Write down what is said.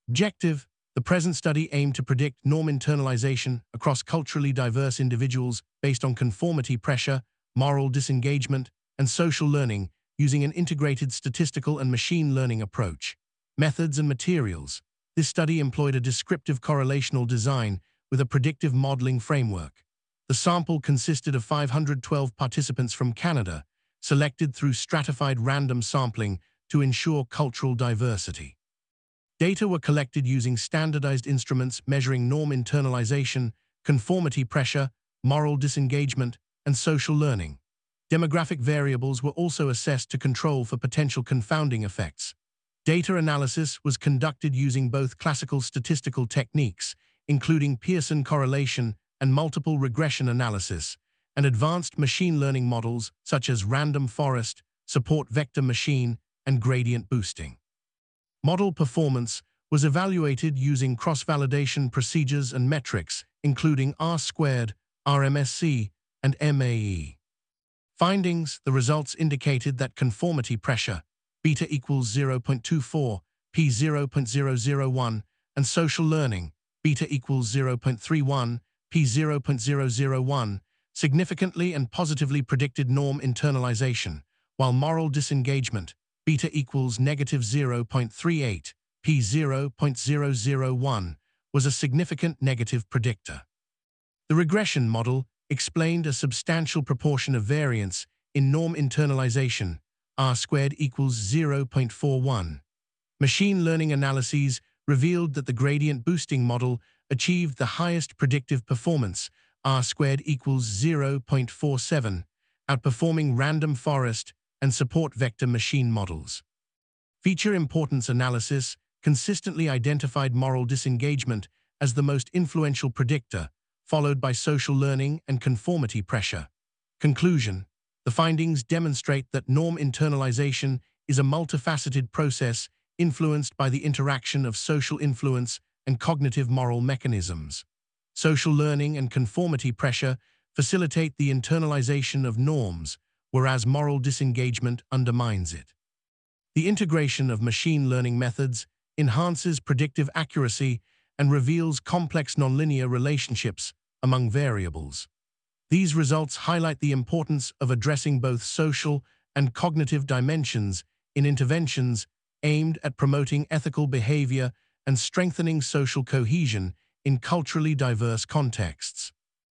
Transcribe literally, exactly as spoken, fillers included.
Objective: the present study aimed to predict norm internalization across culturally diverse individuals based on conformity pressure, moral disengagement, and social learning using an integrated statistical and machine learning approach. Methods and materials: this study employed a descriptive correlational design with a predictive modeling framework. The sample consisted of five hundred twelve participants from Canada, selected through stratified random sampling to ensure cultural diversity. Data were collected using standardized instruments measuring norm internalization, conformity pressure, moral disengagement, and social learning. Demographic variables were also assessed to control for potential confounding effects. Data analysis was conducted using both classical statistical techniques, including Pearson correlation and multiple regression analysis, and advanced machine learning models such as random forest, support vector machine, and gradient boosting. Model performance was evaluated using cross-validation procedures and metrics, including R squared, R M S E, and M A E. Findings: the results indicated that conformity pressure, beta equals zero point two four, p zero point zero zero one, and social learning, beta equals zero point three one, p zero point zero zero one, significantly and positively predicted norm internalization, while moral disengagement, beta equals negative zero point three eight, p zero point zero zero one, was a significant negative predictor. The regression model explained a substantial proportion of variance in norm internalization, R squared equals zero point four one. Machine learning analyses revealed that the gradient boosting model achieved the highest predictive performance, R squared equals zero point four seven, outperforming random forest and support vector machine models. Feature importance analysis consistently identified moral disengagement as the most influential predictor, followed by social learning and conformity pressure. Conclusion: the findings demonstrate that norm internalization is a multifaceted process influenced by the interaction of social influence and cognitive moral mechanisms. Social learning and conformity pressure facilitate the internalization of norms, whereas moral disengagement undermines it. The integration of machine learning methods enhances predictive accuracy and reveals complex nonlinear relationships among variables. These results highlight the importance of addressing both social and cognitive dimensions in interventions aimed at promoting ethical behavior and strengthening social cohesion in culturally diverse contexts.